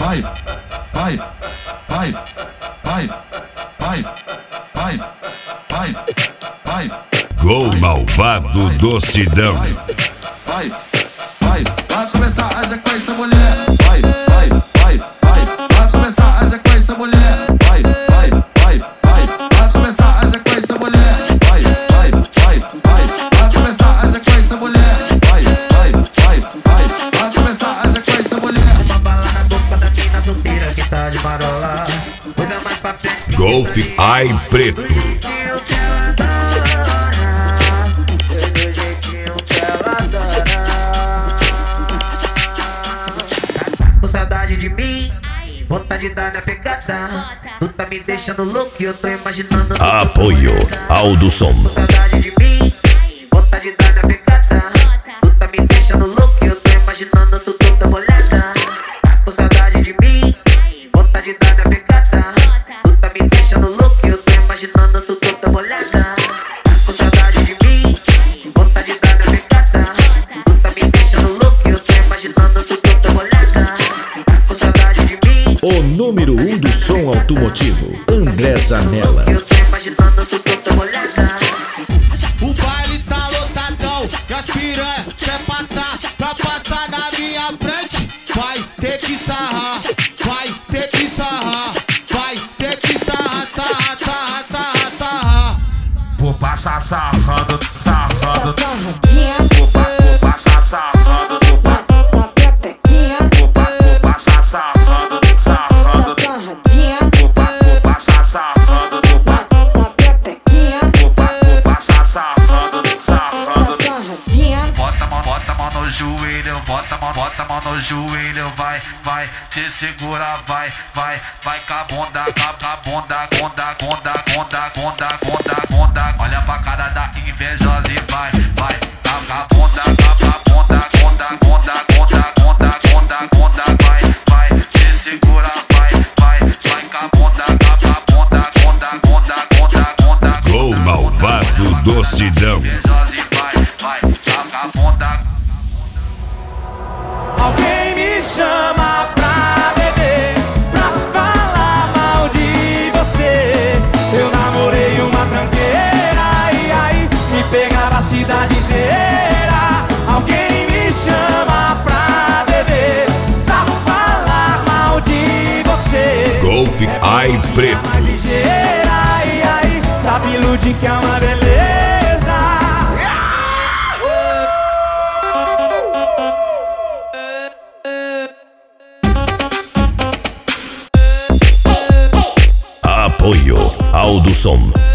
vai, vai, vai, vai, vai, vai, vai, vai. Gol malvado do Sidão. Vai, vai, vai começar a sequência, mulher. Vai, vai, vai, vai, vai começar a sequência, mulher. Vai, vai, vai, vai, vai começar a sequência, mulher. Vai, vai, vai, vai, vai começar a sequência, mulher. Vai, vai, vai, vai, vai começar a sequência, mulher. Uma bala na boca da mina solteira que tá de marola. Coisa mais pra frente. Golf Ai Preto. Saudade de mim, vontade de dar minha pegada. Tu tá me deixando louco e eu tô imaginando. Apoio Aldo Som. Saudade de mim, vontade de dar minha pegada. Tu tá me deixando louco e eu tô imaginando tu toda molhada. Com saudade de mim, vontade de dar minha pegada. Tu tá me deixando louco e eu tô imaginando tu toda molhada. Com saudade de mim, vontade de dar minha pegada. Tu tá me deixando louco e eu tô imaginando tu toda molhada. O número 1 do som automotivo, André Zanella. Eu tô imaginando tu toda molhada. O baile tá lotadão, e as piranha quer passar, pra passar na minha frente. Vai ter que sarrar, vai ter que sarrar, vai ter que sarrar, sarrar, sarrar, sarrar, sarrar. Vou passar sarrando, sarrando. Sarradinha, Vou passar sarrando, na pepequinha, vou passar sarrando, sarrando. sarradinha, Vou passar sarrando, na pepequinha, vou passar sarrando, sarrando. sarradinha. Bota a mão no joelho, bota a mão no joelho, vai, vai, te segura, vai, vai, vai com a bunda, bunda. Olha pra cara da invejosa e vai, vai, com a bunda, vai, vai, te segura, vai, vai, vai com a bunda, Gol malvado do Sidão. invejosa e vai, vai, com a bunda. Alguém me chama pra beber, pra falar mal de você. Eu namorei uma tranqueira e aí me pegava a cidade inteira. Alguém me chama pra beber, pra falar mal de você. Golf Ai Preto. Mais ligeira e aí sabe iludir que é uma beleza. Apoio Aldo Som.